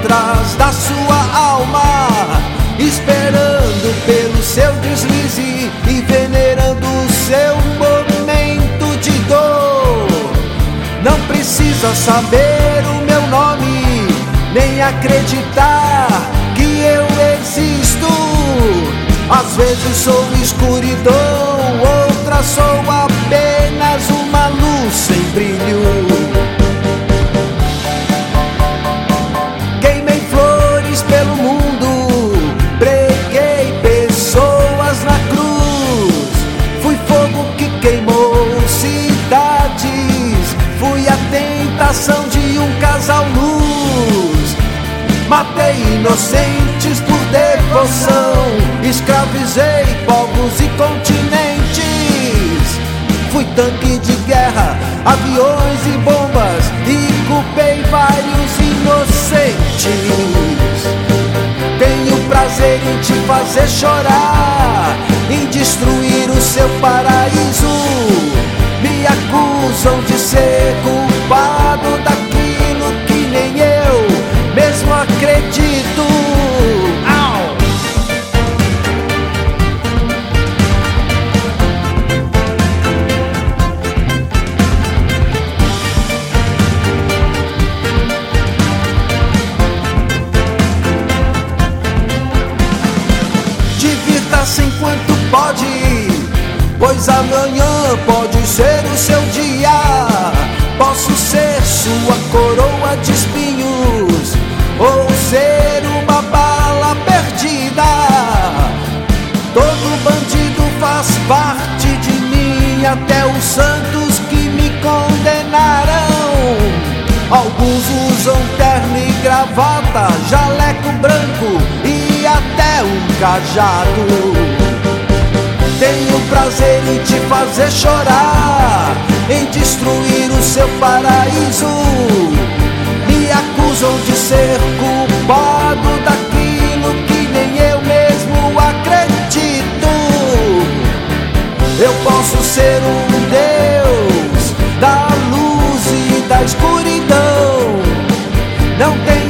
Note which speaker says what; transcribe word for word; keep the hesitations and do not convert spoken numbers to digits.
Speaker 1: atrás da sua alma, esperando pelo seu deslize e venerando o seu momento de dor. Não precisa saber o meu nome, nem acreditar que eu existo. Às vezes sou escuridão, outras sou apenas uma luz sem brilho. Queimei flores pelo mundo, preguei pessoas na cruz. Fui fogo que queimou cidades, fui a tentação de um casal luz. Matei inocentes por devoção, escravizei povos e continentes. Fui tanque de guerra, aviões e bombas, e culpei vários inocentes. Tenho prazer em te fazer chorar, em destruir o seu paraíso. Me acusam de ser culpado daquilo que nem eu mesmo acredito. Au! Divirta-se enquanto pode, pois amanhã pode ser o seu dia. Posso ser sua coroa de espinhos, ou ser uma bala perdida. Todo bandido faz parte de mim, até os santos que me condenaram. Alguns usam terno e gravata, jaleco branco e até um cajado. Tenho prazer em te fazer chorar, em destruir o seu paraíso. Me acusam de ser culpado daquilo que nem eu mesmo acredito. Eu posso ser um Deus da luz e da escuridão. Não tem